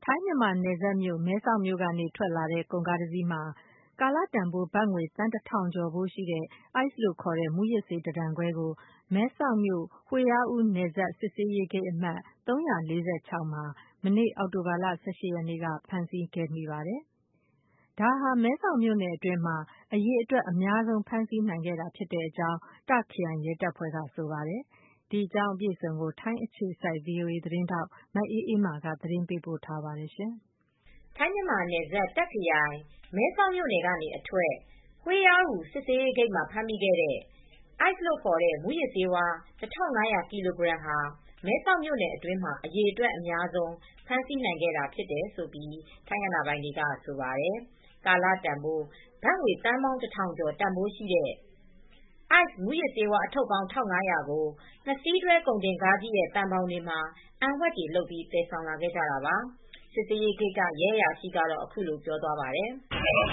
ထိုင်းမြန်မာနယ်စပ်မြို့ မဲဆောက်မြို့ကနေထွက်လာတဲ့ ကုန်ကားတစ်စီးမှာ ကာလတန်ဖိုးဘတ်ငွေသန်း 1000 ကျော်ဖိုးရှိတဲ့ Ice လို့ခေါ်တဲ့ မူးယစ်ဆေး တတန်ခွဲကို မဲဆောက်မြို့ ဟွေယားအူး နယ်စပ်စစ်ဆေးရေးဂိတ်အမှတ် 346 မှာ မနေ့ အောက်တိုဘာလ 18 ရက်နေ့က ဖမ်းဆီးခဲ့မိပါတယ်။ ဒါဟာ မဲဆောက်မြို့နယ်အတွင်းမှာ အရေအတွက်အများဆုံး ဖမ်းဆီးနိုင်ခဲ့တာဖြစ်ကြောင်း တာ့ခရိုင်ရဲတပ်ဖွဲ့က ဆိုပါတယ်။ ဒီအကြောင်းအပြည့်အစုံကို ထိုင်းအခြေစိုက် VOA သတင်းထောက် မအေးအေးမာက သတင်းပေးပို့ထားပါတယ်။ထိုင်းမြန်မာနယ်စပ် တာ့ခရိုင် မဲဆောက်မြို့နယ်ကနေအထွက် ဟွေယားအူး စစ်ဆေးရေးဂိတ်မှာ ဖမ်းမိခဲ့တဲ့ Ice လို့ခေါ်တဲ့ မူးယစ်ဆေး 1500 ကီလိုဂရမ်ဟာ မဲဆောက်မြို့နယ်အတွင်းမှာ အရေအတွက်အများဆုံး ဖမ်းဆီးနိုင်ခဲ့တာဖြစ်တယ်လို့ ထိုင်းအာဏာပိုင်တွေက ဆိုပါတယ်။ ကာလတန်ဖိုး ဘတ်ငွေသန်းပေါင်း 1000 ကျော်တန်ဖိုးရှိတဲ့ Ice မူးယစ်ဆေးအထုတ်ပေါင်း ၁၅၀၀ ကို 2 စီးတွဲကုန်တင်ကားကြီးရဲ့ သံဘောင်တွေမှာ အံဝှက်တွေလုပ်ပြီး သယ်ဆောင်လာခဲ့ကြတာပါ။ စစ်ဆေးရေးဂိတ်က ရဲအရာရှိကတော့ အခုလိုပြောသွားပါတယ်။ "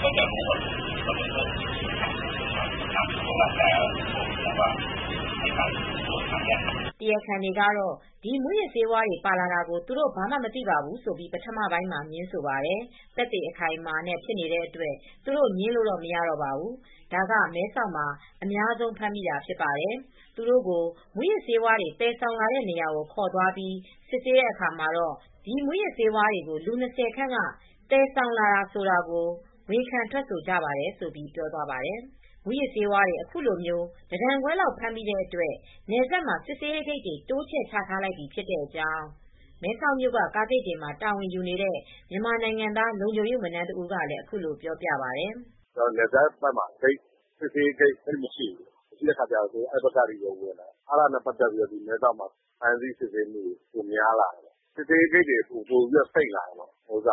တရားခံတွေကတော့ ဒီမူးယစ်ဆေးတွေပါလာတာကို သူတို့ဘာမှမသိပါဘူးဆိုပြီး ပထမပိုင်းမှာ ငြင်းဆိုပါတယ်။ သက်သေအခိုင်အမာနဲ့ ဖြစ်နေတဲ့အတွက် သူတို့ငြင်းလို့မရတော့ပါဘူး။ ဒါက မဲဆောက်မှာ အများဆုံးဖမ်းမိတာဖြစ်ပါတယ်။ သူတို့ကို မူးယစ်ဆေးတွေ သယ်ဆောင်လာတဲ့နေရာကို ခေါ်သွားပြီး စစ်ဆေးတဲ့အခါမှာတော့ ဒီမူးယစ်ဆေးတွေကို လူ 20 ခန့်က သယ်ဆောင်လာတာဆိုတာကို ဝန်ခံထွက်ဆိုကြပါတယ်။" ဆိုပြီး ပြောသွားပါတယ်။ မူးယစ်ဆေးတွေ အခုလို တတန်ခွဲလောက် ဖမ်းမိတဲ့အတွက် နယ်စပ်မှာ စစ်ဆေးရေးဂိတ်တွေ တိုးချဲ့ချထားလိုက်ပြီဖြစ်ကြောင်း မဲဆောက်မြို့က ကားဂိတ်တွေမှာ တာဝန်ယူနေတဲ့ မြန်မာနိုင်ငံသား လုံခြုံရေးဝန်ထမ်းတဦးကလည်း အခုလိုပြောပြပါတယ်။ "နယ်စပ်ဘက်မှာ စစ်ဆေးရေးဂိတ် သိပ်မရှိဘူး။ မရှိတဲ့အခါကျတော့ အဲဒီဘက်ကနေ ဝင်လာတာ။ အဲဒါနဲ့ပတ်သက်ပြီး မဲဆောက်မှာ ဖမ်းဆီးစစ်ဆေးမှုတွေ ပိုများလာတယ်။ စစ်ဆေးရေးဂိတ်တွေ ပိုပြီးစိတ်လာတယ်။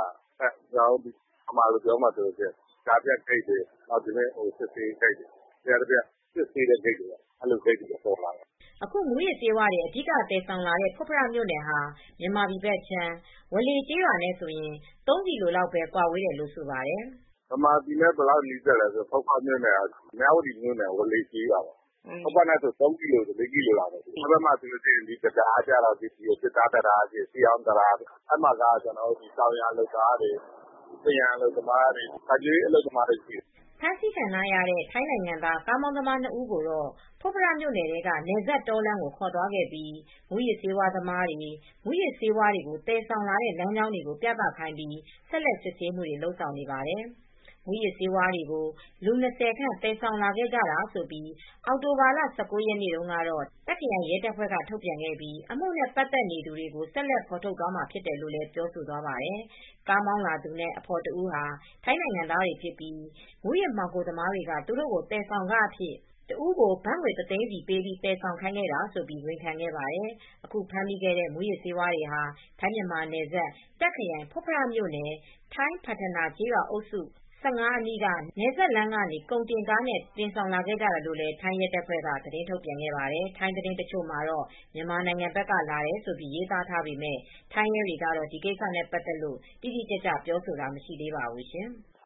မြန်မာလိုပြောမယ်ဆိုရင် ကြားဖြတ်ဂိတ်တွေ စစ်ဆေးရေးဂိတ်တွေ လျှပ်တပြက် စစ်ဆေးတဲ့ဂိတ်တွေ ပေါ်လာတယ်။ " အခု မူးယစ်ဆေးတွေ အဓိကသယ်ဆောင်လာတဲ့ ဖွတ်ဖရမြို့နယ်ဟာ မြန်မာပြည်ဘက်ခြမ်း ဝါးလေကျေးရွာနဲ့ဆိုရင် ၃ ကီလိုလောက်ပဲ ကွာဝေးတယ်လို့ ဆိုပါတယ်။ "မြန်မာပြည်နဲ့ ဘယ်လောက်နီးစပ်လဲဆိုရင် ဖွတ်ဖရမြို့နယ်က မြဝတီမြို့နယ် ဝါးလေကျေးရွာပေါ့။ ဖွတ်ဖရနဲ့ဆို ၃ ကီလို ၄ ကီလိုလောက်ပဲ။ အဲဒီဘက်မှာဆိုရင် တံတားကျတော့ သစ်သားတံတားရှေးဟောင်းတံတား အဲဒီမှာက တောင်ယာလုပ်သားတွေ ပန်းရံအလုပ်သမားတွေ စိုက်ပျိုးရေးအလုပ်သမားတွေရှိတယ်။ " ဖမ်းဆီးခံထားရတဲ့ ထိုင်းနိုင်ငံသား ကားမောင်းသမား ၂ ဦးကိုတော့ ဖွတ်ဖရမြို့နယ်ထဲက နယ်စပ်တောလမ်းကို ခေါ်သွားခဲ့ပြီး မူးယစ်ဆေးသမားတွေ မူးယစ်ဆေးတွေကို သယ်ဆောင်လာတဲ့ လမ်းကြောင်းတွေကို ပြသခိုင်းပြီး ဆက်လက်စစ်ဆေးမှုတွေ လုပ်ဆောင်နေပါတယ်။ မူးယစ်ဆေးတွေကို လူ 20 ခန့် သယ်ဆောင်လာခဲ့ကြတာလို့ အောက်တိုဘာလ ၁၉ ရက်နေ့တုန်းကတော့ တာ့ခရိုင်ရဲတပ်ဖွဲ့က ထုတ်ပြန်ခဲ့ပြီး အမှုနဲ့ ပတ်သက်နေသူတွေကို ဆက်လက်ဖော်ထုတ်သွားမှာဖြစ်တယ်လို့လည်း ပြောဆိုသွားပါတယ်။ ကားမောင်းလာသူနဲ့ အဖော်တဦးဟာ ထိုင်းနိုင်ငံသားတွေဖြစ်ပြီး မူးယစ်မှောင်ခိုသမားတွေက သူတို့ကို သယ်ဆောင်ခအဖြစ် တဦးကို ဘတ်ငွေ ၁ သိန်းစီပေးပြီး သယ်ဆောင်ခိုင်းခဲ့တာလို့ ဝန်ခံခဲ့ပါတယ်။ အခုဖမ်းမိတဲ့ မူးယစ်ဆေးတွေဟာ ထိုင်းမြန်မာနယ်စပ် တာ့ခရိုင် ဖွတ်ဖရမြို့နယ် ထိုင်းဖတ်ထနာကျေးရွာအုပ်စု ၁၅ အနီးက နယ်စပ်လမ်းကနေ ကုန်တင်ကားနဲ့ တင်ဆောင်လာခဲ့ကြတာလို့လည်း ထိုင်းရဲတပ်ဖွဲ့က သတင်းထုတ်ပြန်ခဲ့ပါတယ်။ ထိုင်းသတင်းတချို့မှာတော့ မြန်မာနိုင်ငံဘက်ကလာတယ်လို့ ရေးသားထားပေမဲ့ ထိုင်းရဲတွေကတော့ ဒီကိစ္စနဲ့ပတ်သက်လို့ တိတိကျကျ ပြောဆိုတာ မရှိသေးပါဘူးရှင်။